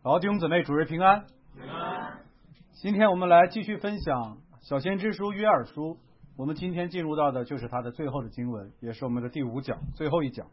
好，弟兄姊妹，主日平安。 平安。 今天我们来继续分享小先知书约珥书。我们今天进入到的就是它的最后的经文，也是我们的第5讲，最后一讲。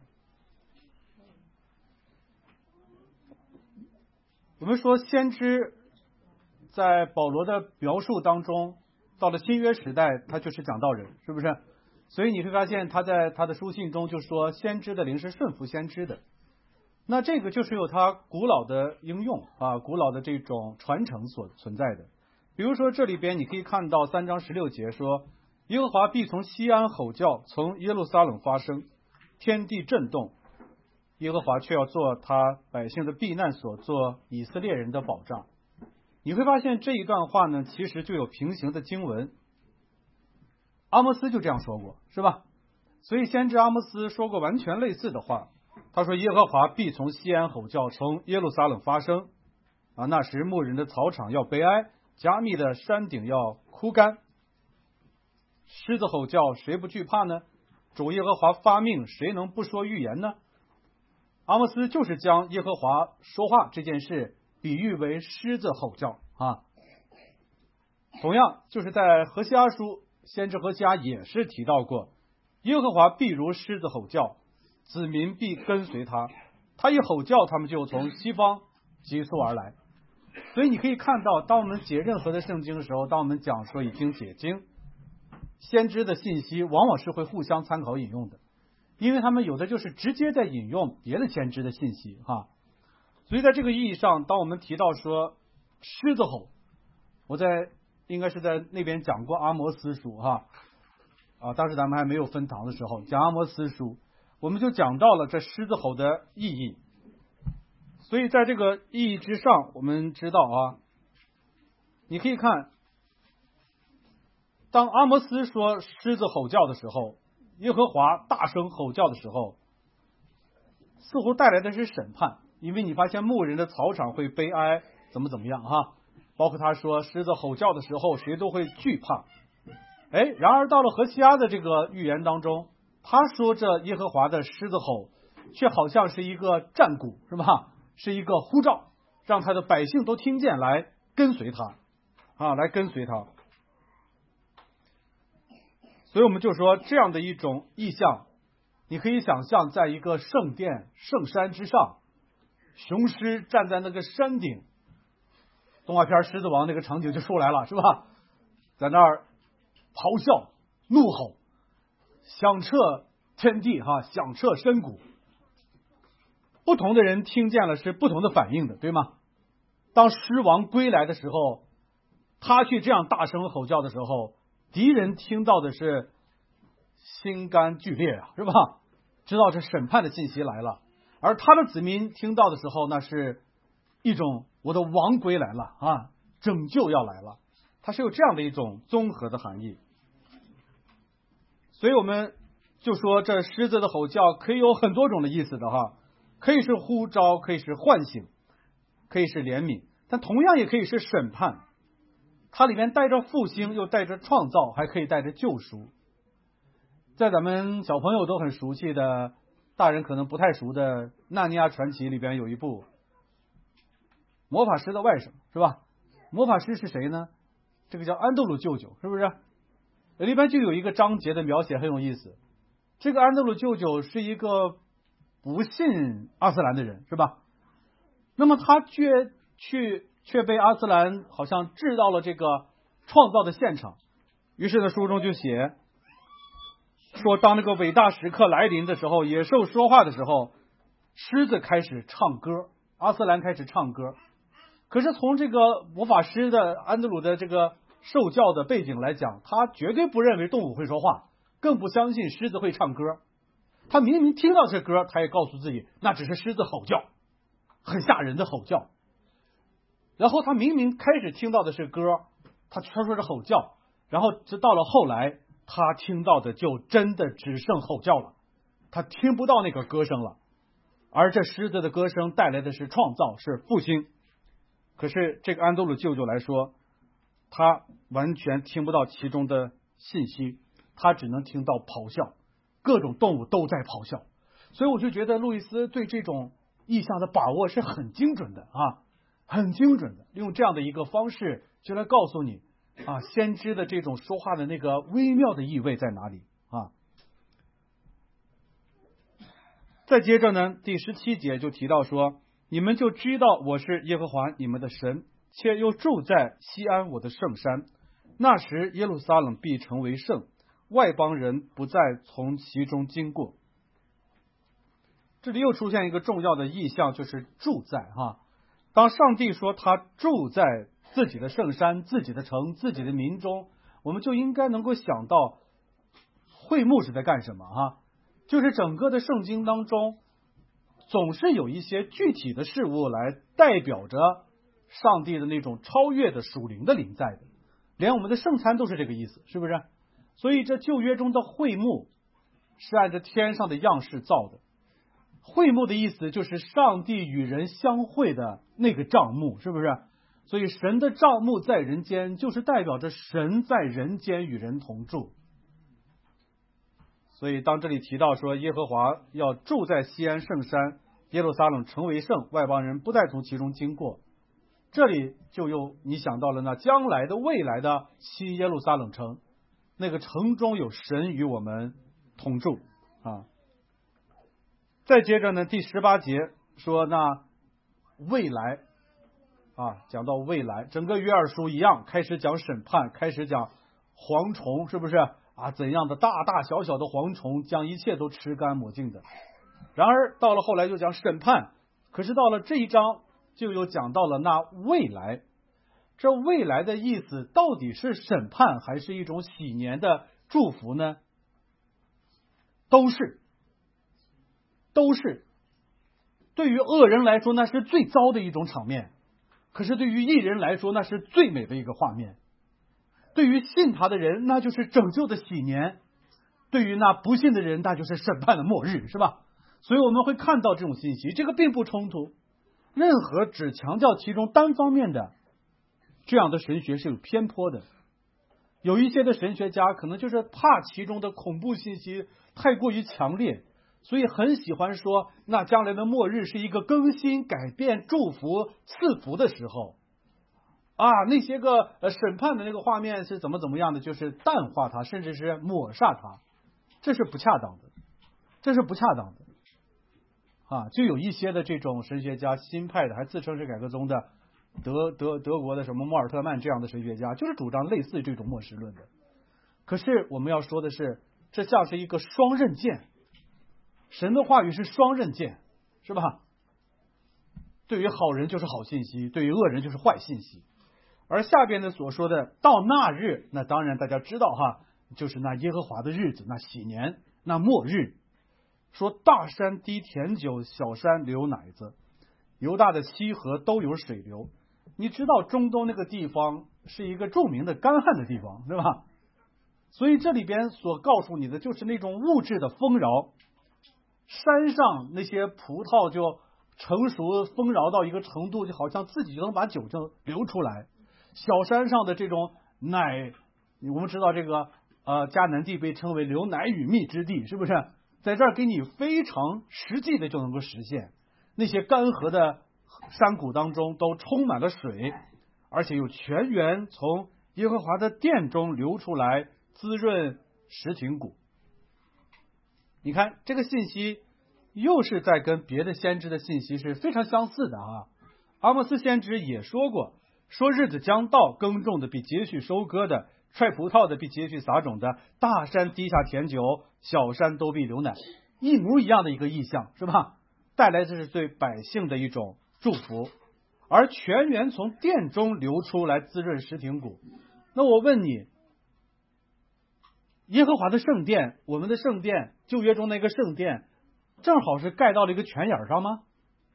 我们说先知在保罗的描述当中，到了新约时代，他就是讲道人，是不是？所以你会发现他在他的书信中就说，先知的灵是顺服先知的。那这个就是有它古老的应用啊，古老的这种传承所存在的。比如说这里边你可以看到3章16节说，耶和华必从西安吼叫，从耶路撒冷发声，天地震动，耶和华却要做他百姓的避难所，做以色列人的保障。你会发现这一段话呢，其实就有平行的经文。阿摩斯就这样说过，是吧？所以先知阿摩斯说过完全类似的话。他说耶和华必从西安吼叫，从耶路撒冷发声啊，那时牧人的草场要悲哀，加密的山顶要枯干。狮子吼叫，谁不惧怕呢？主耶和华发命，谁能不说预言呢？阿摩斯就是将耶和华说话这件事比喻为狮子吼叫啊。同样就是在何西阿书，先知何西阿也是提到过，耶和华必如狮子吼叫，子民必跟随他，他一吼叫，他们就从西方急速而来。所以你可以看到，当我们解任何的圣经的时候，当我们讲说已经解经，先知的信息往往是会互相参考引用的，因为他们有的就是直接在引用别的先知的信息哈。所以在这个意义上，当我们提到说狮子吼，我应该是在那边讲过阿摩斯书哈当时咱们还没有分堂的时候讲阿摩斯书，我们就讲到了这狮子吼的意义。所以在这个意义之上，我们知道你可以看，当阿摩斯说狮子吼叫的时候，耶和华大声吼叫的时候，似乎带来的是审判，因为你发现牧人的草场会悲哀，怎么样包括他说狮子吼叫的时候，谁都会惧怕。然而到了何西阿的这个预言当中，他说这耶和华的狮子吼，却好像是一个战鼓，是吧？是一个呼召，让他的百姓都听见，来跟随他来跟随他。所以我们就说这样的一种意象，你可以想象在一个圣殿圣山之上，雄狮站在那个山顶，动画片狮子王那个场景就出来了，是吧？在那儿咆哮怒吼，响彻天地响彻深谷。不同的人听见了是不同的反应的，对吗？当狮王归来的时候，他去这样大声吼叫的时候，敌人听到的是心肝俱裂是吧？知道这审判的信息来了。而他的子民听到的时候，那是一种我的王归来了拯救要来了，它是有这样的一种综合的含义。所以我们就说这狮子的吼叫可以有很多种的意思的可以是呼召，可以是唤醒，可以是怜悯，但同样也可以是审判。它里面带着复兴，又带着创造，还可以带着救赎。在咱们小朋友都很熟悉的，大人可能不太熟的《纳尼亚传奇》里边有一部魔法师的外甥，是吧？魔法师是谁呢？这个叫安德鲁舅舅，是不是？里边就有一个章节的描写很有意思。这个安德鲁舅舅是一个不信阿斯兰的人，是吧？那么他却被阿斯兰好像置到了这个创造的现场。于是呢，书中就写说，当那个伟大时刻来临的时候，野兽说话的时候，狮子开始唱歌，阿斯兰开始唱歌。可是从这个魔法师的安德鲁的这个受教的背景来讲，他绝对不认为动物会说话，更不相信狮子会唱歌。他明明听到这歌，他也告诉自己那只是狮子吼叫，很吓人的吼叫。然后他明明开始听到的是歌，他说是吼叫，然后直到了后来，他听到的就真的只剩吼叫了，他听不到那个歌声了。而这狮子的歌声带来的是创造，是复兴。可是这个安德鲁舅舅来说，他完全听不到其中的信息，他只能听到咆哮，各种动物都在咆哮。所以我就觉得路易斯对这种意象的把握是很精准的很精准的用这样的一个方式就来告诉你啊，先知的这种说话的那个微妙的意味在哪里啊。再接着呢，第17节就提到说，你们就知道我是耶和华你们的神，且又住在西安我的圣山，那时耶路撒冷必成为圣，外邦人不再从其中经过。这里又出现一个重要的意象，就是住在哈。当上帝说他住在自己的圣山、自己的城、自己的民中，我们就应该能够想到会幕是在干什么哈。就是整个的圣经当中，总是有一些具体的事物来代表着上帝的那种超越的属灵的临在的，连我们的圣餐都是这个意思，是不是？所以这旧约中的会幕是按照天上的样式造的。会幕的意思就是上帝与人相会的那个帐幕，是不是？所以神的帐幕在人间，就是代表着神在人间与人同住。所以当这里提到说耶和华要住在西安圣山，耶路撒冷成为圣，外邦人不再从其中经过，这里就又你想到了那将来的未来的新耶路撒冷城，那个城中有神与我们同住啊。再接着呢，第18节说那未来啊，讲到未来，整个约珥书一样，开始讲审判，开始讲蝗虫，是不是啊？怎样的大大小小的蝗虫将一切都吃干抹净的。然而到了后来就讲审判，可是到了这一章就又讲到了那未来。这未来的意思到底是审判还是一种喜年的祝福呢？都是。对于恶人来说那是最糟的一种场面，可是对于义人来说那是最美的一个画面。对于信他的人那就是拯救的喜年，对于那不信的人那就是审判的末日，是吧？所以我们会看到这种信息，这个并不冲突。任何只强调其中单方面的这样的神学是有偏颇的。有一些的神学家可能就是怕其中的恐怖信息太过于强烈，所以很喜欢说那将来的末日是一个更新、改变、祝福、赐福的时候啊，那些个审判的那个画面是怎么样的，就是淡化它，甚至是抹杀它，这是不恰当的，啊。就有一些的这种神学家，新派的还自称是改革宗的德国的什么莫尔特曼这样的神学家，就是主张类似这种末世论的。可是我们要说的是，这像是一个双刃剑，神的话语是双刃剑，是吧？对于好人就是好信息，对于恶人就是坏信息。而下边的所说的到那日，那当然大家知道哈，就是那耶和华的日子，那喜年，那末日。说大山滴甜酒，小山流奶子，犹大的溪河都有水流。你知道中东那个地方是一个著名的干旱的地方，对吧？所以这里边所告诉你的就是那种物质的丰饶，山上那些葡萄就成熟丰饶到一个程度，就好像自己就能把酒就流出来。小山上的这种奶，我们知道这个迦南地被称为流奶与蜜之地，是不是？在这儿给你非常实际的就能够实现。那些干涸的山谷当中都充满了水，而且有泉源从耶和华的殿中流出来，滋润石亭谷。你看这个信息又是在跟别的先知的信息是非常相似的啊。阿莫斯先知也说过，说日子将到，耕种的必接续收割的，踹葡萄的必接续撒种的，大山滴下甜酒，小山都必流奶，一模一样的一个意象，是吧？带来的是对百姓的一种祝福，而泉源从殿中流出来，滋润石亭谷。那我问你，耶和华的圣殿，我们的圣殿，旧约中那个圣殿，正好是盖到了一个泉眼上吗？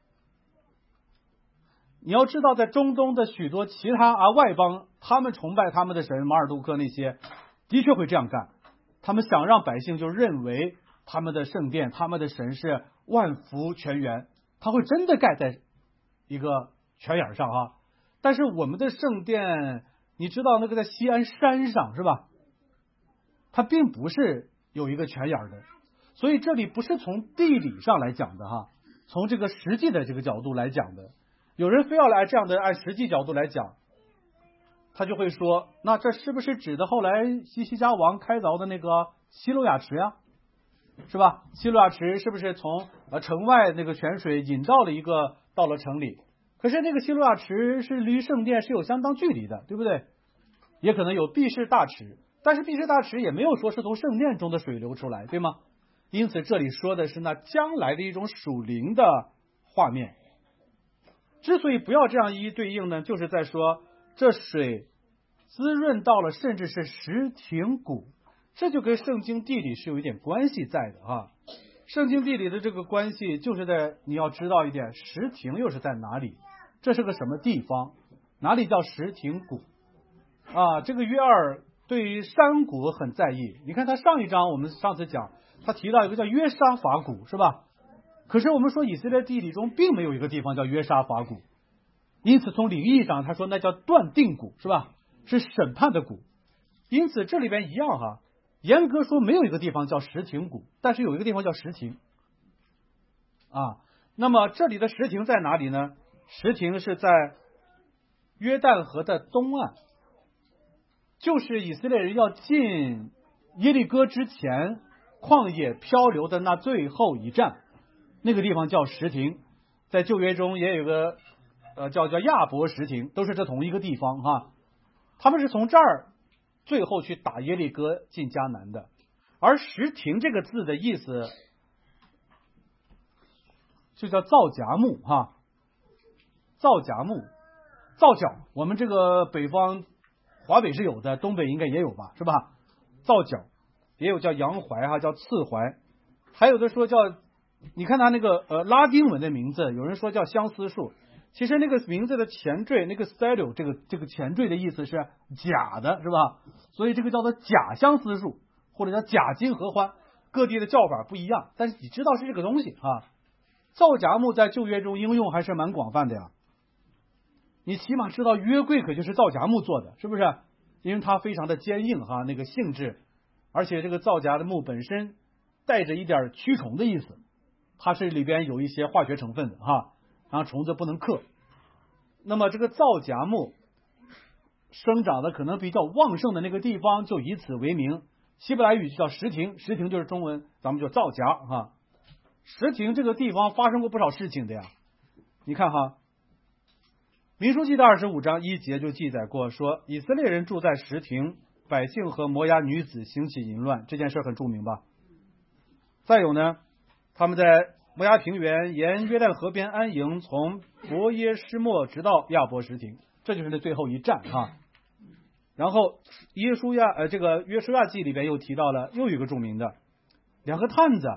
你要知道，在中东的许多其他外邦，他们崇拜他们的神马尔杜克那些，的确会这样干。他们想让百姓就认为他们的圣殿、他们的神是万福泉源，他会真的盖在一个泉眼上啊。但是我们的圣殿，你知道那个在西安山上是吧？它并不是有一个泉眼的，所以这里不是从地理上来讲的哈，从这个实际的这个角度来讲的。 有人非要来这样的按实际角度来讲，他就会说，那这是不是指的后来西西家王开凿的那个西路亚池呀？是吧？西路亚池是不是从城外那个泉水引到了城里？可是那个西路亚池是离圣殿是有相当距离的，对不对？也可能有毕士大池，但是毕士大池也没有说是从圣殿中的水流出来，对吗？因此这里说的是那将来的一种属灵的画面。之所以不要这样一一对应呢，就是在说这水滋润到了甚至是石亭谷，这就跟圣经地理是有一点关系在的啊。圣经地理的这个关系就是在你要知道一点，石亭又是在哪里，这是个什么地方，哪里叫石亭谷啊？这个约珥对于山谷很在意。你看他上一章我们上次讲，他提到一个叫约沙法谷，是吧？可是我们说以色列地理中并没有一个地方叫约沙法谷，因此从灵意上他说那叫断定谷，是吧？是审判的谷。因此这里边一样哈，严格说没有一个地方叫石亭谷，但是有一个地方叫石亭啊。那么这里的石亭在哪里呢？石亭是在约旦河的东岸，就是以色列人要进耶利哥之前旷野漂流的那最后一站，那个地方叫石亭。在旧约中也有个叫亚伯石亭，都是这同一个地方哈。他们是从这儿最后去打耶利哥进迦南的。而石亭这个字的意思就叫造葭木哈，造葭木，造角，我们这个北方华北是有的，东北应该也有吧，是吧？造角也有叫洋槐哈，叫刺槐，还有的说叫，你看它那个拉丁文的名字，有人说叫相思树，其实那个名字的前缀那个 style 这个前缀的意思是假的，是吧？所以这个叫做假相思树，或者叫假金合欢，各地的叫法不一样，但是你知道是这个东西啊。造葭木在旧约中应用还是蛮广泛的呀。你起码知道约柜可就是造葭木做的，是不是？因为它非常的坚硬哈，那个性质，而且这个造葭的木本身带着一点驱虫的意思，它是里边有一些化学成分的哈，然后虫子不能克。那么这个造葭木生长的可能比较旺盛的那个地方，就以此为名。希伯来语就叫石亭，石亭就是中文咱们就造葭哈。石亭这个地方发生过不少事情的呀，你看哈，民书记的25章1节就记载过，说以色列人住在石亭，百姓和摩押女子兴起淫乱，这件事很著名吧。再有呢，他们在摩押平原沿约旦河边安营，从伯耶施莫直到亚伯石亭，这就是那最后一站哈。然后约书亚记里边又提到了又有一个著名的，两个探子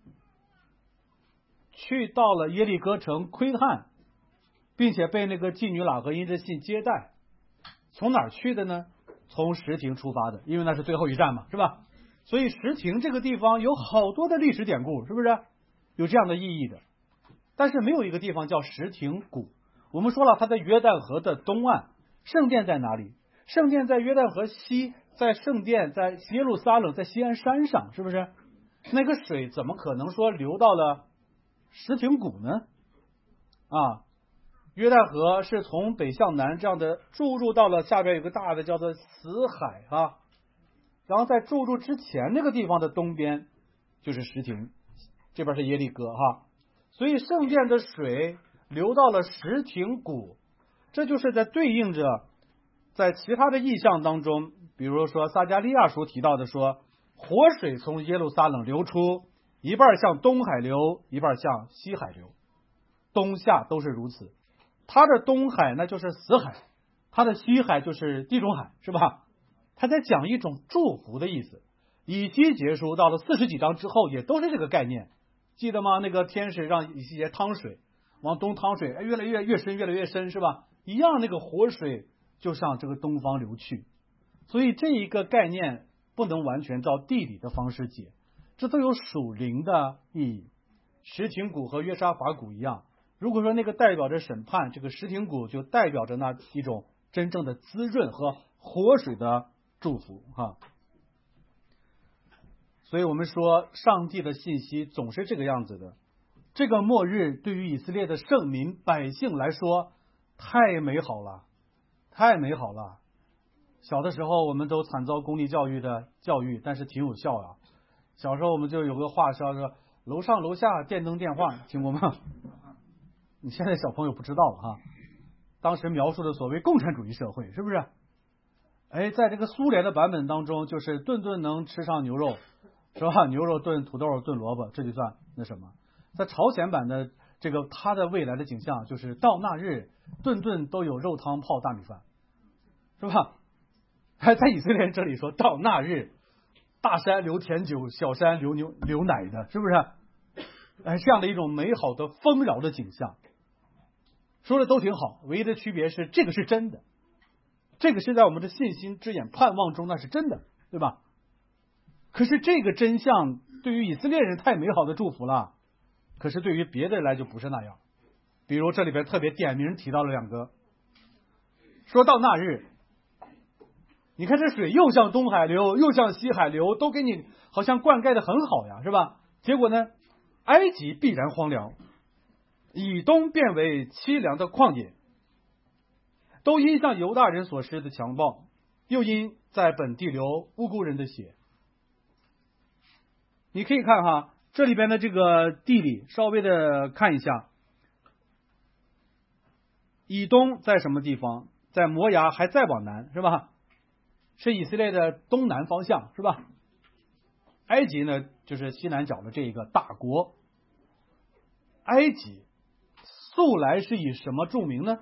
去到了耶利哥城窥探，并且被那个妓女喇合因着信接待。从哪儿去的呢？从石亭出发的，因为那是最后一站嘛，是吧？所以石亭这个地方有好多的历史典故，是不是有这样的意义的？但是没有一个地方叫石亭谷。我们说了，它在约旦河的东岸。圣殿在哪里？圣殿在约旦河西，在圣殿在耶路撒冷，在锡安山上，是不是？那个水怎么可能说流到了石亭谷呢？啊，约旦河是从北向南这样的注入到了下边有个大的叫做死海啊，然后在注入之前那个地方的东边就是石亭，这边是耶利哥哈，所以圣殿的水流到了石亭谷，这就是在对应着在其他的意象当中，比如说撒迦利亚书提到的说，活水从耶路撒冷流出，一半向东海流，一半向西海流，东夏都是如此。它的东海那就是死海，它的西海就是地中海，是吧？他在讲一种祝福的意思。以西结书到了40几章之后也都是这个概念，记得吗？那个天使让以西结趟水，往东趟水，越来越深，越来越深，是吧？一样，那个活水就向这个东方流去。所以这一个概念不能完全照地理的方式解，这都有属灵的意义。石亭谷和约沙法谷一样，如果说那个代表着审判，这个石亭谷就代表着那一种真正的滋润和活水的祝福哈。所以我们说上帝的信息总是这个样子的， 这个末日对于以色列的圣民百姓来说太美好了，太美好了。小的时候我们都惨遭公立教育的教育，但是挺有效啊。小时候我们就有个话说楼上楼下电灯电话，听过吗？你现在小朋友不知道了哈。当时描述的所谓共产主义社会，是不是？哎，在这个苏联的版本当中，就是顿顿能吃上牛肉，是吧？牛肉炖土豆炖萝卜，这就算那什么。在朝鲜版的这个它的未来的景象，就是到那日顿顿都有肉汤泡大米饭，是吧？还在以色列这里说到那日，大山流甜酒，小山流奶的，是不是？哎，这样的一种美好的丰饶的景象，说的都挺好，唯一的区别是这个是真的，这个是在我们的信心之眼盼望中那是真的，对吧？可是这个真相对于以色列人太美好的祝福了，可是对于别的人来就不是那样。比如这里边特别点名提到了两个，说到那日，你看这水又向东海流又向西海流，都给你好像灌溉的很好呀，是吧？结果呢，埃及必然荒凉，以东变为凄凉的旷野，都因向犹大人所施的强暴，又因在本地流无辜人的血。你可以看哈，这里边的这个地理稍微的看一下，以东在什么地方？在摩崖，还再往南，是吧？是以色列的东南方向，是吧？埃及呢，就是西南角的这一个大国。埃及素来是以什么著名呢？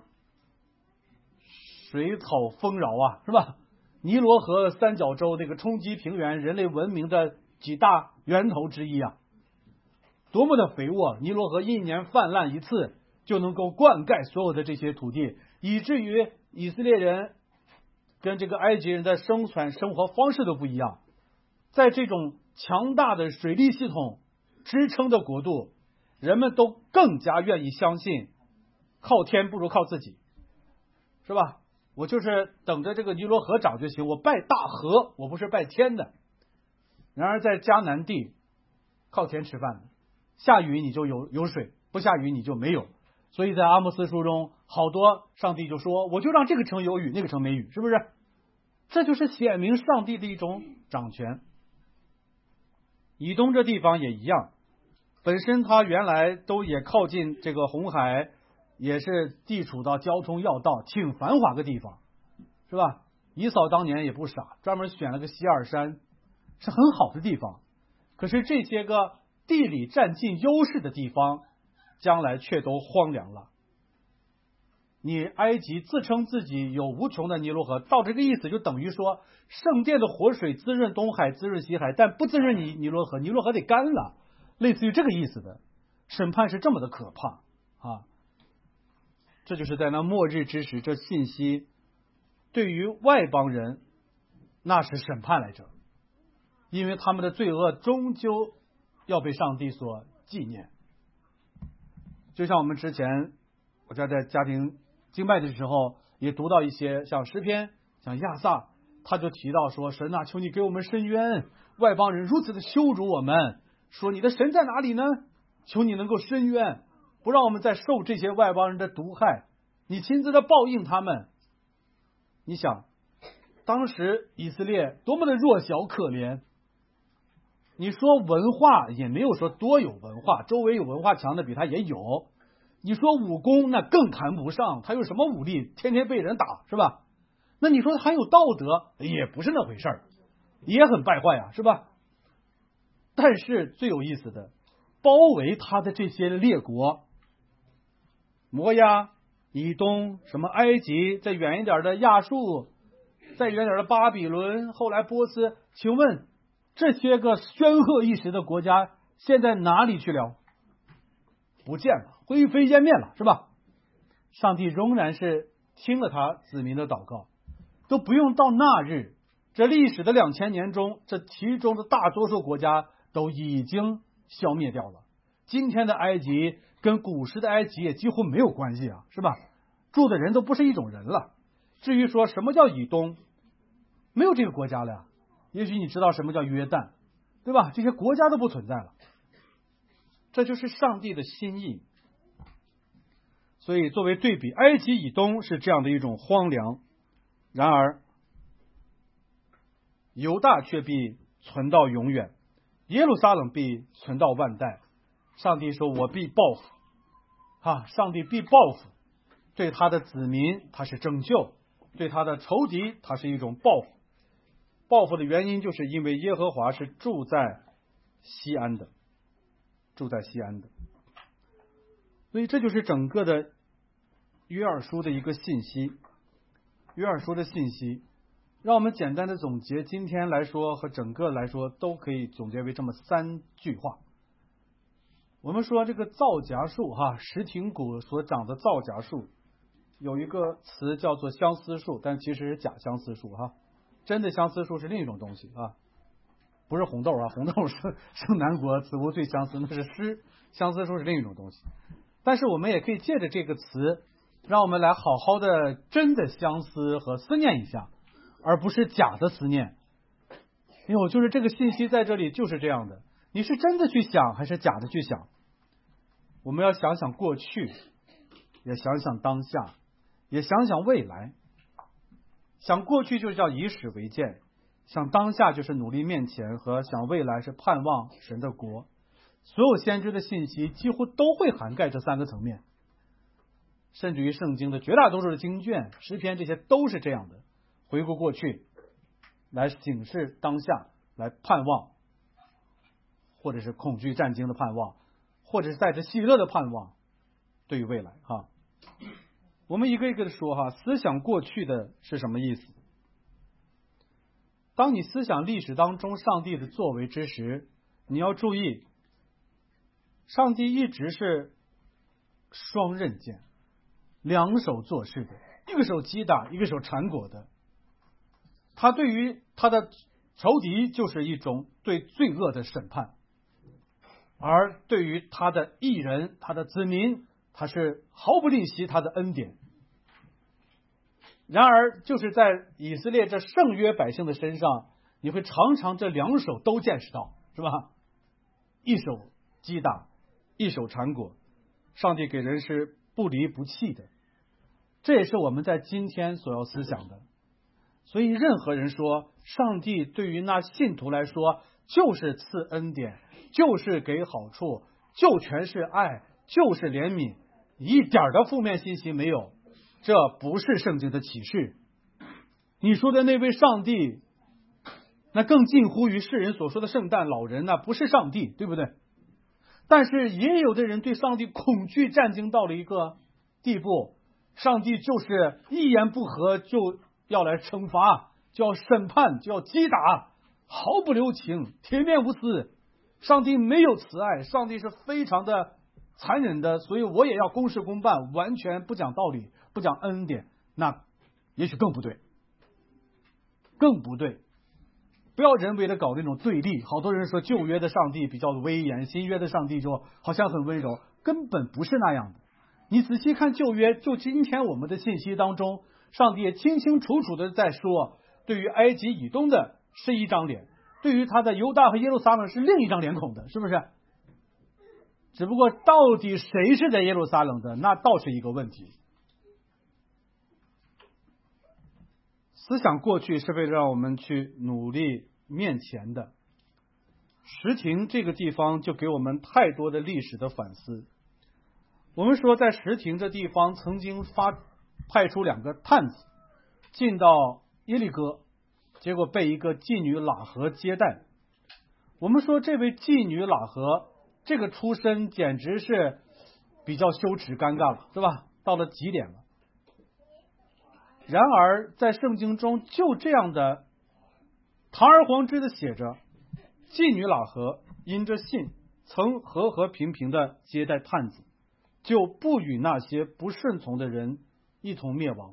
水草丰饶啊，是吧？尼罗河三角洲这个冲击平原，人类文明的几大源头之一啊，多么的肥沃！尼罗河一年泛滥一次，就能够灌溉所有的这些土地，以至于以色列人跟这个埃及人的生活方式都不一样。在这种强大的水利系统支撑的国度，人们都更加愿意相信靠天不如靠自己，是吧？我就是等着这个尼罗河涨就行，我拜大河，我不是拜天的。然而在迦南地靠天吃饭的，下雨你就有水，不下雨你就没有。所以在阿摩斯书中，好多上帝就说，我就让这个城有雨，那个城没雨，是不是？这就是显明上帝的一种掌权。以东这地方也一样，本身它原来都也靠近这个红海，也是地处到交通要道，挺繁华的地方，是吧？以扫当年也不傻，专门选了个西尔山，是很好的地方。可是这些个地理占尽优势的地方，将来却都荒凉了。你埃及自称自己有无穷的尼罗河，到这个意思就等于说圣殿的活水滋润东海，滋润西海，但不滋润尼罗河，尼罗河得干了，类似于这个意思的。审判是这么的可怕啊！这就是在那末日之时，这信息对于外邦人那是审判来着，因为他们的罪恶终究要被上帝所纪念。就像我们之前我在家庭敬拜的时候也读到一些像诗篇，像亚萨，他就提到说，神啊，求你给我们伸冤，外邦人如此的羞辱我们，说你的神在哪里呢？求你能够伸冤，不让我们再受这些外邦人的毒害，你亲自的报应他们。你想当时以色列多么的弱小可怜，你说文化也没有说多有文化，周围有文化强的比他也有，你说武功那更谈不上，他有什么武力，天天被人打，是吧？那你说他还有道德，也不是那回事儿，也很败坏啊，是吧？但是最有意思的，包围他的这些列国，摩押、以东、什么埃及，再远一点的亚述，再远点的巴比伦，后来波斯，请问这些个煊赫一时的国家现在哪里去了？不见了，灰飞烟灭了，是吧？上帝仍然是听了他子民的祷告，都不用到那日，这历史的2000年中，这其中的大多数国家都已经消灭掉了。今天的埃及跟古时的埃及也几乎没有关系啊，是吧？住的人都不是一种人了。至于说什么叫以东，没有这个国家了呀。也许你知道什么叫约旦，对吧？这些国家都不存在了。 这就是上帝的心意。所以作为对比，埃及以东是这样的一种荒凉，然而犹大却必存到永远，耶路撒冷必存到万代。上帝说，我必报复上帝必报复，对他的子民他是拯救，对他的仇敌他是一种报复。报复的原因就是因为耶和华是住在西安的。所以这就是整个的约珥书的一个信息。让我们简单的总结，今天来说和整个来说都可以总结为这么3句话。我们说这个皂荚树石亭谷所长的皂荚树，有一个词叫做相思树，但其实是假相思树真的相思树是另一种东西不是红豆红豆是生南国，此无最相思，那是诗，相思树是另一种东西。但是我们也可以借着这个词，让我们来好好的真的相思和思念一下，而不是假的思念。就是这个信息在这里就是这样的，你是真的去想还是假的去想？我们要想想过去，也想想当下，也想想未来。想过去就叫以史为鉴，想当下就是努力面前，和想未来是盼望神的国。所有先知的信息几乎都会涵盖这3个层面，甚至于圣经的绝大多数的经卷、诗篇，这些都是这样的。回顾过去，来警示当下，来盼望，或者是恐惧战惊的盼望，或者是带着喜乐的盼望，对于未来我们一个一个的说思想过去的是什么意思？当你思想历史当中上帝的作为之时，你要注意，上帝一直是双刃剑，两手做事的，一个手击打，一个手缠裹的。他对于他的仇敌就是一种对罪恶的审判，而对于他的义人、他的子民，他是毫不吝惜他的恩典。然而就是在以色列这圣约百姓的身上，你会常常这2手都见识到，是吧？一手击打，一手缠裹，上帝给人是不离不弃的。这也是我们在今天所要思想的。所以任何人说上帝对于那信徒来说就是赐恩典，就是给好处，就全是爱，就是怜悯，一点的负面信息没有，这不是圣经的启示。你说的那位上帝，那更近乎于世人所说的圣诞老人，那不是上帝，对不对？但是也有的人对上帝恐惧战惊到了一个地步，上帝就是一言不合就要来惩罚，就要审判，就要击打，毫不留情，铁面无私。上帝没有慈爱，上帝是非常的残忍的，所以我也要公事公办，完全不讲道理，不讲恩典，那也许更不对。不要人为的搞那种对立。好多人说旧约的上帝比较威严，新约的上帝就好像很温柔，根本不是那样的。你仔细看旧约，就今天我们的信息当中，上帝也清清楚楚的在说，对于埃及以东的是一张脸，对于他的犹大和耶路撒冷是另一张脸孔的，是不是？只不过到底谁是在耶路撒冷的，那倒是一个问题。思想过去是为了让我们去努力面前的。石亭这个地方就给我们太多的历史的反思。我们说在石亭这地方曾经派出2个探子进到耶利哥，结果被一个妓女喇合接待。我们说这位妓女喇合这个出身简直是比较羞耻尴尬了，是吧？到了极点了。然而在圣经中就这样的堂而皇之的写着，妓女喇合因着信曾和平平的接待探子，就不与那些不顺从的人一同灭亡。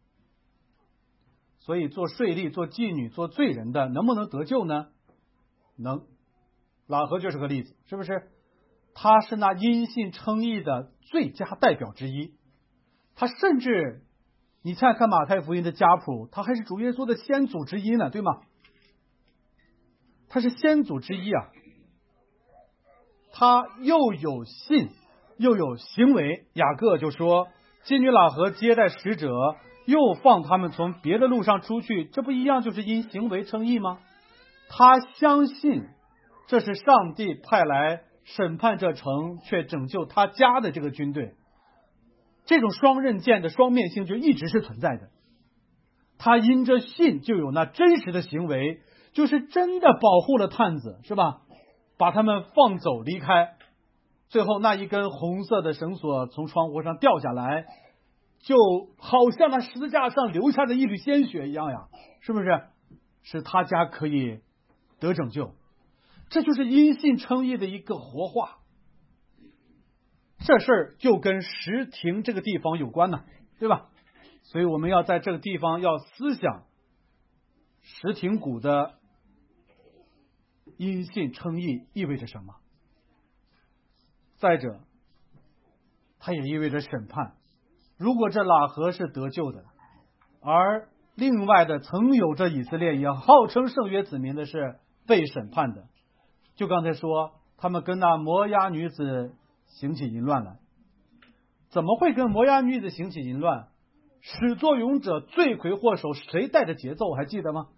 所以做税吏、做妓女、做罪人的能不能得救呢？能。喇合就是个例子，是不是？他是那因信称义的最佳代表之一。他甚至你再看马太福音的家谱，他还是主耶稣的先祖之一呢，对吗？他是先祖之一啊。 他又有信又有行为。雅各就说，妓女喇合接待使者，又放他们从别的路上出去，这不一样就是因行为称义吗？他相信这是上帝派来审判这城却拯救他家的这个军队，这种双刃剑的双面性就一直是存在的。他因着信就有那真实的行为，就是真的保护了探子，是吧？把他们放走离开，最后那一根红色的绳索从窗户上掉下来，就好像那十字架上流下的一缕鲜血一样呀，是不是？使他家可以得拯救，这就是因信称义的一个活化。这事儿就跟石亭这个地方有关呢，对吧？所以我们要在这个地方要思想石亭谷的因信称义意味着什么。再者，它也意味着审判。如果这喇合是得救的，而另外的曾有着以色列也号称圣约子民的是被审判的，就刚才说他们跟那摩押女子行起淫乱来。怎么会跟摩押女子行起淫乱？始作俑者罪魁祸首谁带着节奏还记得吗？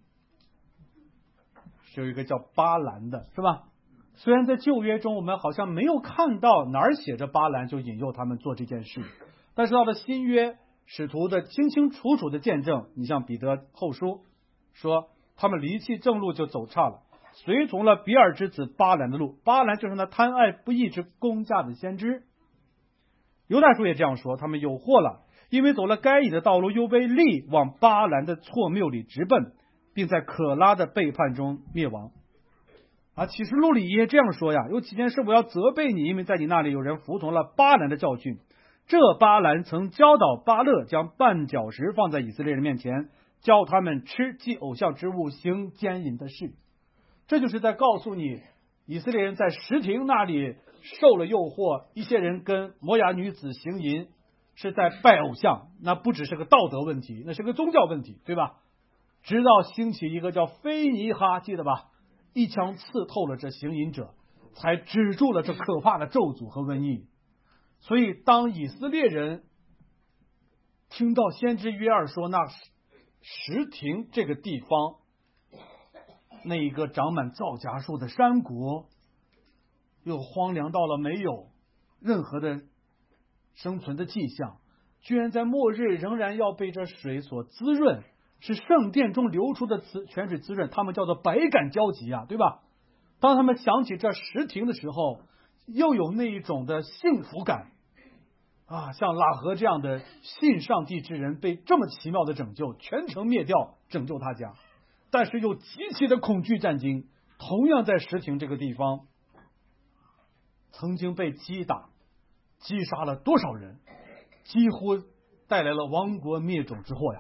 是有一个叫巴兰的，是吧？虽然在旧约中我们好像没有看到哪儿写着巴兰就引诱他们做这件事，但是到了新约，使徒的清清楚楚的见证，你像彼得后书说他们离弃正路就走岔了，随从了比尔之子巴兰的路。巴兰就是那贪爱不义之公价的先知。犹大书也这样说，他们有祸了，因为走了该隐的道路，又被力往巴兰的错谬里直奔，并在可拉的背叛中灭亡。启示录里也这样说呀，有几件事我要责备你，因为在你那里有人服从了巴兰的教训。这巴兰曾教导巴勒将绊脚石放在以色列人面前，教他们吃祭偶像之物，行奸淫的事。这就是在告诉你，以色列人在石亭那里受了诱惑，一些人跟摩押女子行淫，是在拜偶像，那不只是个道德问题，那是个宗教问题，对吧？直到兴起一个叫菲尼哈，记得吧？一枪刺透了这行淫者，才止住了这可怕的咒诅和瘟疫。所以当以色列人听到先知约珥说那石亭这个地方那一个长满皂荚树的山谷又荒凉到了没有任何的生存的迹象，居然在末日仍然要被这水所滋润，是圣殿中流出的泉水滋润，他们叫做百感交集啊，对吧？当他们想起这石亭的时候，又有那一种的幸福感像喇合这样的信上帝之人被这么奇妙的拯救，全城灭掉，拯救他家，但是又极其的恐惧战惊。同样在石亭这个地方，曾经被击打击杀了多少人，几乎带来了亡国灭种之祸呀。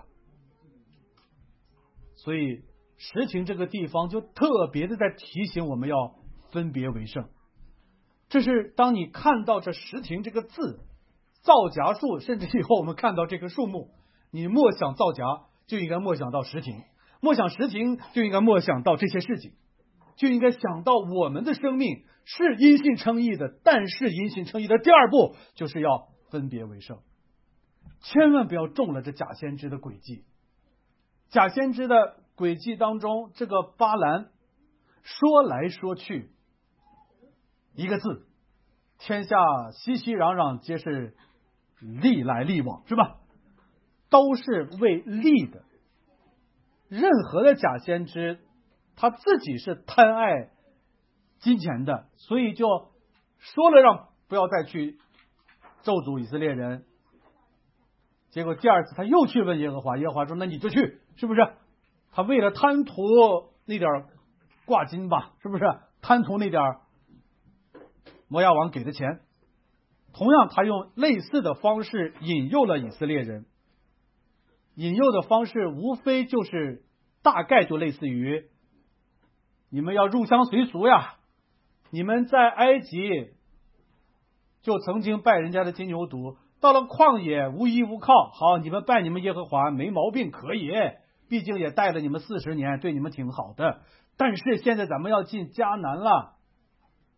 所以石亭这个地方就特别的在提醒我们要分别为圣。这是当你看到这石亭这个字，皂荚树，甚至以后我们看到这棵树木，你默想皂荚就应该默想到石亭，默想石亭就应该默想到这些事情，就应该想到我们的生命是因信称义的，但是因信称义的第二步就是要分别为圣。千万不要中了这假先知的诡计。假先知的诡计当中，这个巴兰说来说去一个字，天下熙熙攘攘皆是利来利往，是吧？都是为利的。任何的假先知他自己是贪爱金钱的，所以就说了让不要再去咒诅以色列人，结果第二次他又去问耶和华，耶和华说那你就去，是不是？他为了贪图那点挂金吧，是不是？贪图那点摩押王给的钱。同样他用类似的方式引诱了以色列人，引诱的方式无非就是大概就类似于你们要入乡随俗呀，你们在埃及就曾经拜人家的金牛犊，到了旷野无依无靠，好，你们拜你们耶和华没毛病，可以，毕竟也带了你们40年，对你们挺好的。但是现在咱们要进迦南了，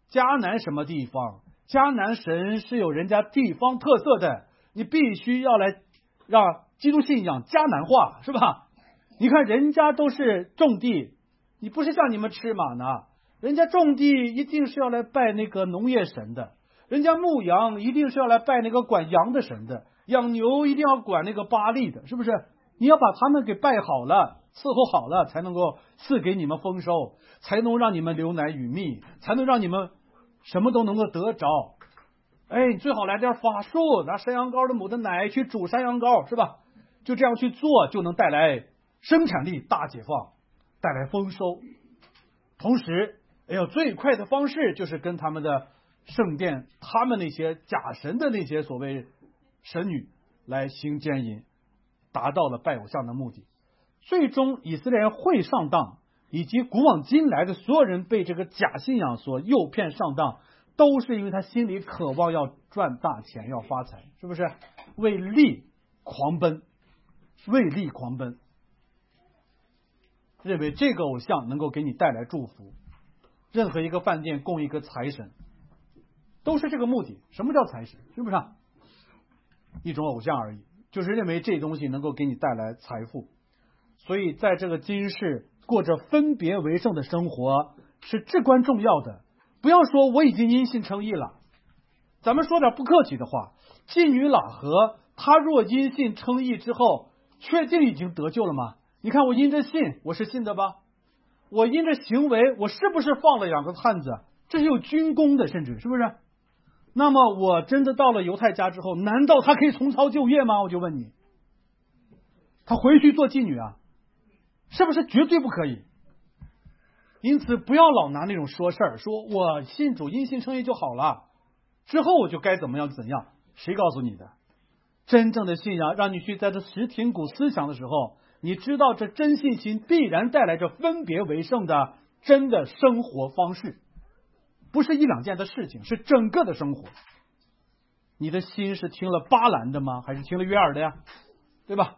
迦南什么地方？迦南神是有人家地方特色的，你必须要来让基督信仰迦南化，是吧？你看人家都是种地，你不是像你们吃玛呢？人家种地一定是要来拜那个农业神的，人家牧羊一定是要来拜那个管羊的神的，养牛一定要管那个巴力的，是不是？你要把他们给拜好了，伺候好了，才能够赐给你们丰收，才能让你们流奶与蜜，才能让你们什么都能够得着。哎，你最好来点法术，拿山羊羔的母的奶去煮山羊羔，是吧？就这样去做，就能带来生产力大解放，带来丰收。同时，最快的方式就是跟他们的圣殿，他们那些假神的那些所谓神女来行奸淫，达到了拜偶像的目的。最终以色列人会上当，以及古往今来的所有人被这个假信仰所诱骗上当，都是因为他心里渴望要赚大钱，要发财，是不是？为利狂奔，为利狂奔，认为这个偶像能够给你带来祝福。任何一个饭店供一个财神，都是这个目的。什么叫财神？是不是？一种偶像而已，就是认为这东西能够给你带来财富。所以在这个今世过着分别为圣的生活是至关重要的。不要说我已经因信称义了，咱们说点不客气的话，妓女喇合她若因信称义之后，确定已经得救了吗？你看我因着信，我是信的吧？我因着行为，我是不是放了2个探子？这是有军功的，甚至是不是？那么我真的到了犹太家之后，难道他可以重操旧业吗？我就问你，他回去做妓女啊，是不是绝对不可以？因此不要老拿那种说事儿，说我信主因信称义就好了，之后我就该怎么样怎样。谁告诉你的？真正的信仰让你去在这识挺古思想的时候，你知道这真信心必然带来着分别为圣的真的生活方式，不是1-2件的事情，是整个的生活。你的心是听了巴兰的吗？还是听了约珥的呀？对吧？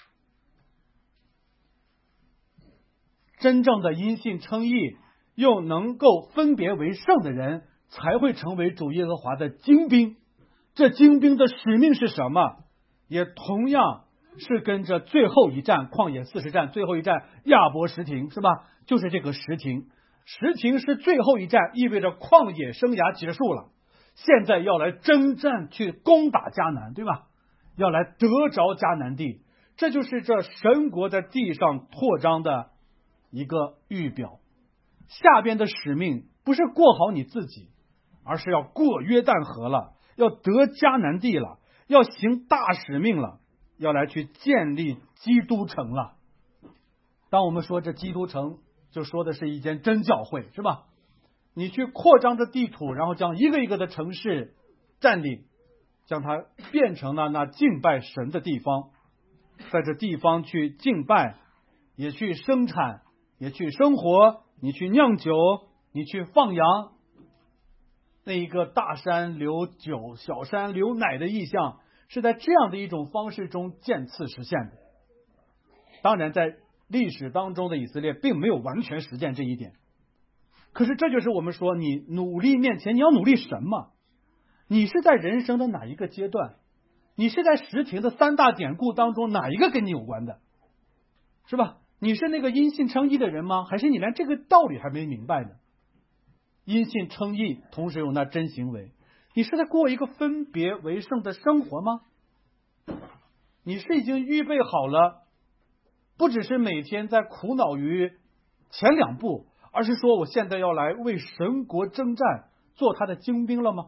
真正的因信称义又能够分别为圣的人，才会成为主耶和华的精兵。这精兵的使命是什么？也同样是跟着最后一战旷野40战，最后一战亚伯什亭，是吧？就是这个什亭。什亭是最后一战，意味着旷野生涯结束了，现在要来征战去攻打迦南，对吧？要来得着迦南地，这就是这神国在地上扩张的一个预表。下边的使命不是过好你自己，而是要过约旦河了，要得迦南地了，要行大使命了，要来去建立基督城了。当我们说这基督城，就说的是一间真教会，是吧？你去扩张这地土，然后将一个一个的城市占领，将它变成了那敬拜神的地方，在这地方去敬拜，也去生产，也去生活，你去酿酒，你去放羊。那一个大山流酒，小山流奶的意象，是在这样的一种方式中渐次实现的。当然在历史当中的以色列并没有完全实践这一点，可是这就是我们说，你努力面前你要努力什么？你是在人生的哪一个阶段？你是在什亭的3大典故当中哪一个跟你有关的？是吧？你是那个因信称义的人吗？还是你连这个道理还没明白呢？因信称义，同时有那真行为，你是在过一个分别为圣的生活吗？你是已经预备好了，不只是每天在苦恼于前2步，而是说我现在要来为神国征战，做他的精兵了吗？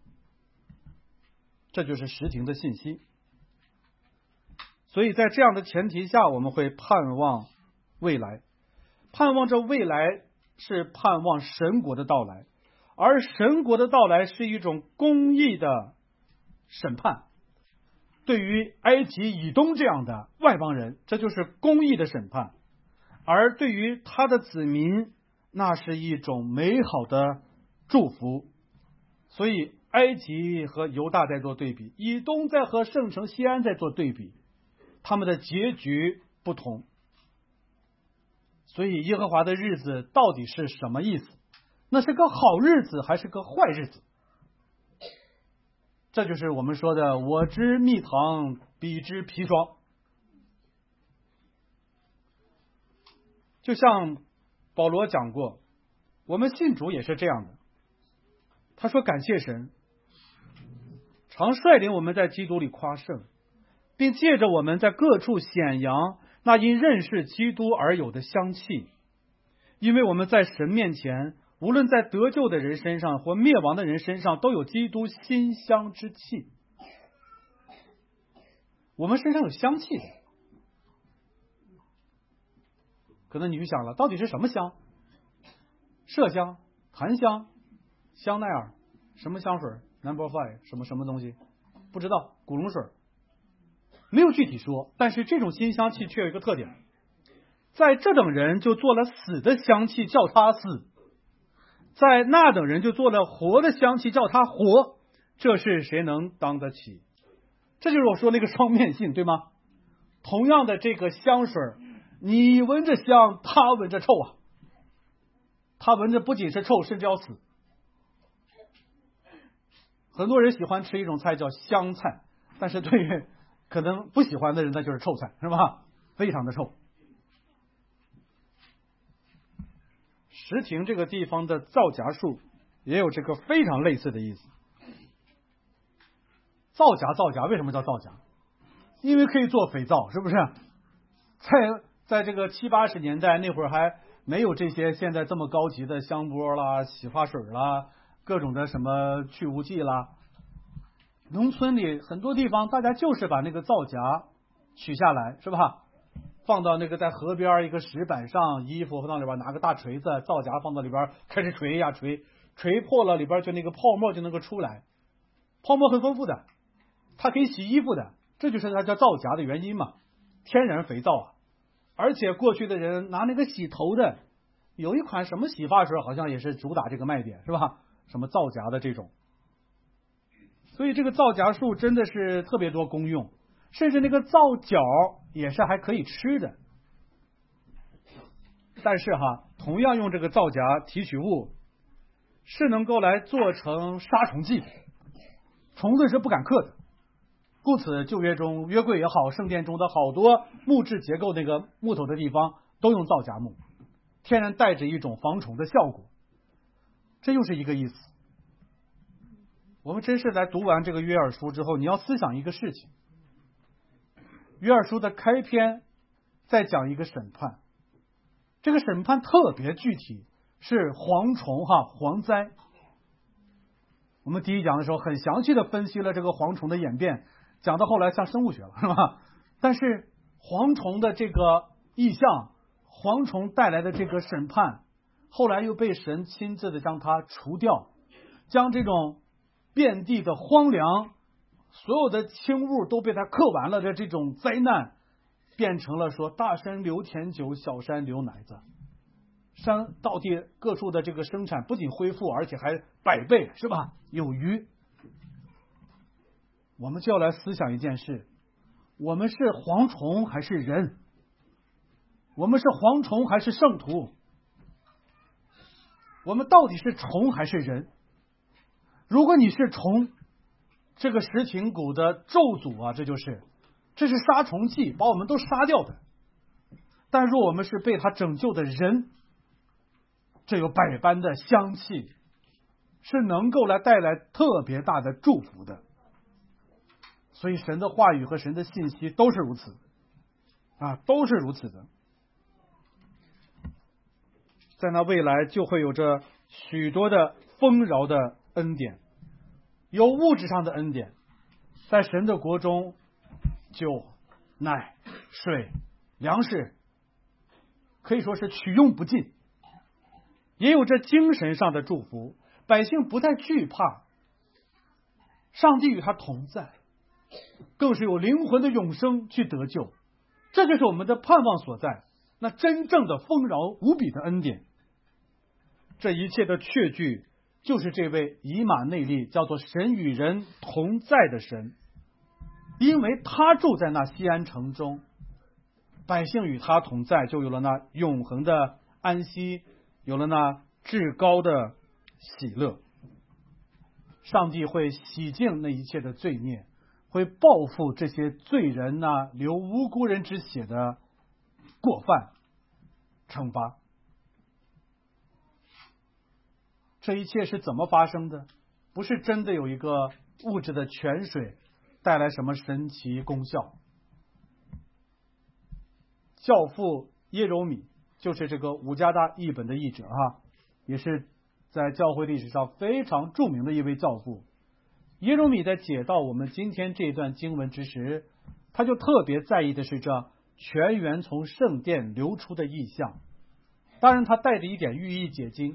这就是什亭的信息。所以在这样的前提下，我们会盼望未来，盼望着未来是盼望神国的到来，而神国的到来是一种公义的审判。对于埃及以东这样的外邦人，这就是公义的审判；而对于他的子民，那是一种美好的祝福。所以埃及和犹大在做对比，以东在和圣城西安在做对比，他们的结局不同。所以耶和华的日子到底是什么意思？ 那是个好日子还是个坏日子？这就是我们说的我知蜜糖，彼知砒霜。就像保罗讲过，我们信主也是这样的。他说感谢神，常率领我们在基督里夸胜，并借着我们在各处显扬那因认识基督而有的香气。因为我们在神面前，无论在得救的人身上或灭亡的人身上，都有基督馨香之气。我们身上有香气的。可能你就想了，到底是什么香？麝香、檀香、香奈儿，什么香水 ？Number 5， 什么东西？不知道，古龙水。没有具体说，但是这种馨香气却有一个特点，在这等人就做了死的香气，叫他死；在那等人就做了活的香气，叫他活。这是谁能当得起？这就是我说那个双面性，对吗？同样的这个香水，你闻着香，他闻着臭啊！他闻着不仅是臭，甚至要死。很多人喜欢吃一种菜叫香菜，但是对于可能不喜欢的人，那就是臭菜，是吧？非常的臭。石亭这个地方的皂荚树也有这个非常类似的意思。皂荚为什么叫皂荚？因为可以做肥皂，是不是？在这个70、80年代那会儿还没有这些现在这么高级的香波啦、洗发水啦、各种的什么去污剂啦。农村里很多地方大家就是把那个皂荚取下来，是吧？放到那个在河边一个石板上，衣服放到里边，拿个大锤子，皂荚放到里边，开始锤呀锤，锤破了里边就那个泡沫就能够出来，泡沫很丰富的，它可以洗衣服的，这就是它叫皂荚的原因嘛，天然肥皂啊。而且过去的人拿那个洗头的，有一款什么洗发水好像也是主打这个卖点，是吧？什么皂荚的这种，所以这个皂荚树真的是特别多功用，甚至那个皂角也是还可以吃的。但是同样用这个皂荚提取物是能够来做成杀虫剂，虫子是不敢克的。故此旧约中约柜也好，圣殿中的好多木质结构那个木头的地方都用皂荚木，天然带着一种防虫的效果。这又是一个意思。我们真是在读完这个约珥书之后，你要思想一个事情。约珥书的开篇在讲一个审判，这个审判特别具体，是蝗虫蝗灾。我们第一讲的时候很详细的分析了这个蝗虫的演变，讲到后来像生物学了，是吧？但是蝗虫的这个意象，蝗虫带来的这个审判，后来又被神亲自的将它除掉，将这种遍地的荒凉，所有的轻物都被它克完了的这种灾难，变成了说大山流甜酒，小山流奶子。山到地各处的这个生产不仅恢复，而且还百倍，是吧？有余。我们就要来思想一件事，我们是蝗虫还是人？我们是蝗虫还是圣徒？我们到底是虫还是人？如果你是虫，这个石亭谷的咒诅啊，这是杀虫剂，把我们都杀掉的。但若我们是被他拯救的人，这有百般的香气，是能够来带来特别大的祝福的。所以神的话语和神的信息都是如此都是如此的。在那未来就会有着许多的丰饶的恩典，有物质上的恩典，在神的国中，酒、奶、水、粮食可以说是取用不尽，也有着精神上的祝福，百姓不再惧怕，上帝与他同在，更是有灵魂的永生去得救，这就是我们的盼望所在，那真正的丰饶无比的恩典。这一切的确据就是这位以马内利，叫做神与人同在的神，因为他住在那锡安城中，百姓与他同在，就有了那永恒的安息，有了那至高的喜乐。上帝会洗净那一切的罪孽，会报复这些罪人流无辜人之血的过犯，惩罚。这一切是怎么发生的？不是真的有一个物质的泉水带来什么神奇功效。教父耶柔米就是这个五加大译本的译者也是在教会历史上非常著名的一位教父。耶柔米在解到我们今天这一段经文之时，他就特别在意的是这泉源从圣殿流出的意象。当然他带着一点寓意解经，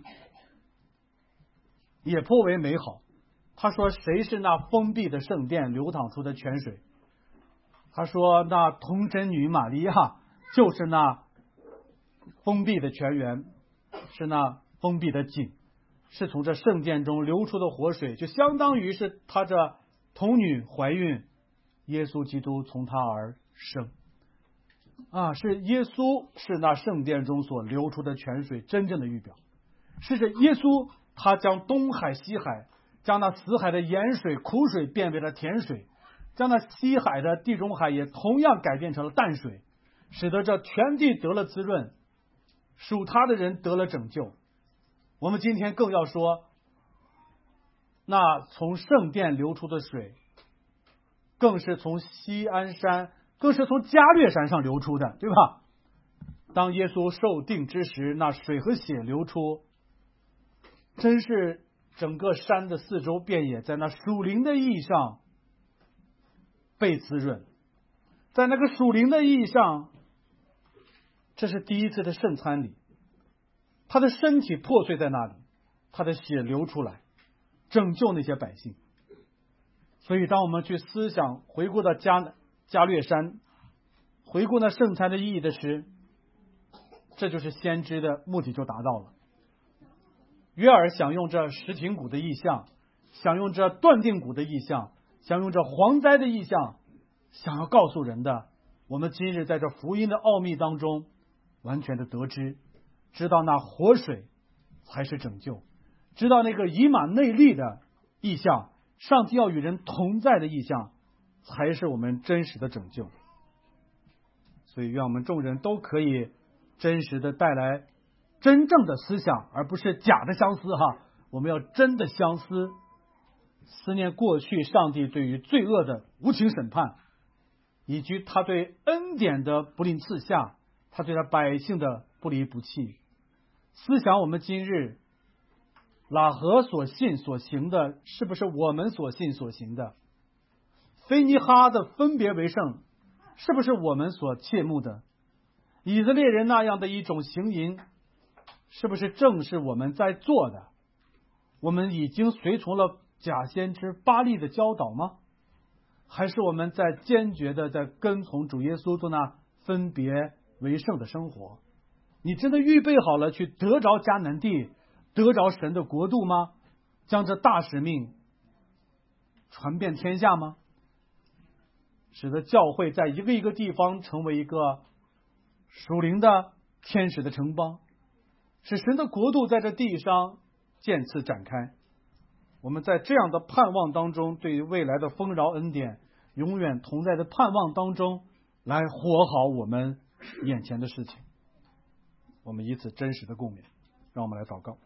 也颇为美好。他说谁是那封闭的圣殿流淌出的泉水？他说那童贞女玛利亚就是那封闭的泉源，是那封闭的井，是从这圣殿中流出的活水，就相当于是他这童女怀孕，耶稣基督从他而生是耶稣是那圣殿中所流出的泉水真正的预表。是这耶稣他将东海西海，将那死海的盐水苦水变为了甜水，将那西海的地中海也同样改变成了淡水，使得这全地得了滋润，属他的人得了拯救。我们今天更要说，那从圣殿流出的水更是从锡安山，更是从加略山上流出的，对吧？当耶稣受定之时，那水和血流出，真是整个山的四周遍野在那属灵的意义上被滋润。在那个属灵的意义上，这是第一次的圣餐礼，他的身体破碎在那里，他的血流出来，拯救那些百姓。所以当我们去思想回顾到加略山，回顾那圣餐的意义的时，这就是先知的目的就达到了。约珥想用这石亭谷的意象，想用这断定谷的意象，想用这蝗灾的意象，想要告诉人的，我们今日在这福音的奥秘当中完全的得知，知道那活水才是拯救，知道那个以马内利的意象，上帝要与人同在的意象，才是我们真实的拯救。所以愿我们众人都可以真实的带来真正的思想，而不是假的相思我们要真的相思，思念过去上帝对于罪恶的无情审判，以及他对恩典的不吝赐下，他对他百姓的不离不弃。思想我们今日喇合所信所行的，是不是我们所信所行的？菲尼哈的分别为圣，是不是我们所切慕的？以色列人那样的一种行淫，是不是正是我们在做的？我们已经随从了假先知巴力的教导吗？还是我们在坚决的在跟从主耶稣做那分别为圣的生活？你真的预备好了去得着迦南地，得着神的国度吗？将这大使命传遍天下吗？使得教会在一个一个地方成为一个属灵的天使的城邦，使神的国度在这地上渐次展开。我们在这样的盼望当中，对于未来的丰饶恩典永远同在的盼望当中，来活好我们眼前的事情。我们以此真实的共勉。让我们来祷告。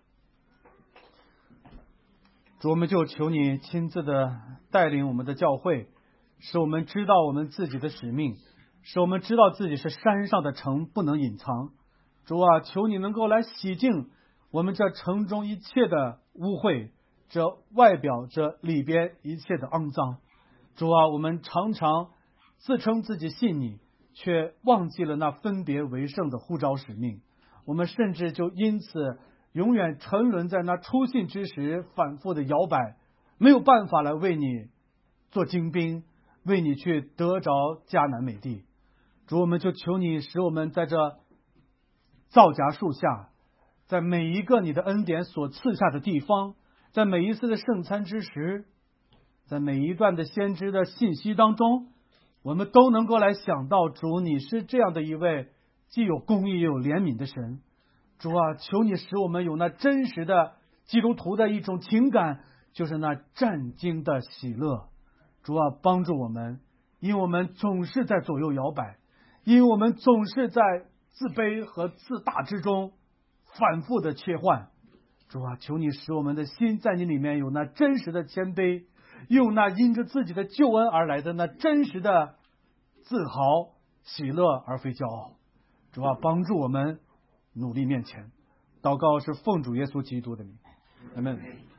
主，我们就求你亲自的带领我们的教会，使我们知道我们自己的使命，使我们知道自己是山上的城，不能隐藏。主啊，求你能够来洗净我们这城中一切的污秽，这外表这里边一切的肮脏。主啊，我们常常自称自己信你，却忘记了那分别为圣的呼召使命。我们甚至就因此永远沉沦在那初信之时，反复的摇摆，没有办法来为你做精兵，为你去得着迦南美地。主，我们就求你使我们在这皂荚树下，在每一个你的恩典所赐下的地方，在每一次的圣餐之时，在每一段的先知的信息当中，我们都能够来想到，主，你是这样的一位既有公义又有怜悯的神。主啊，求你使我们有那真实的基督徒的一种情感，就是那战惊的喜乐。主啊，帮助我们，因为我们总是在左右摇摆，因为我们总是在自卑和自大之中反复的切换。主啊，求你使我们的心在你里面有那真实的谦卑，有那因着自己的救恩而来的那真实的自豪喜乐，而非骄傲。主啊，帮助我们努力面前。祷告是奉主耶稣基督的名，阿们。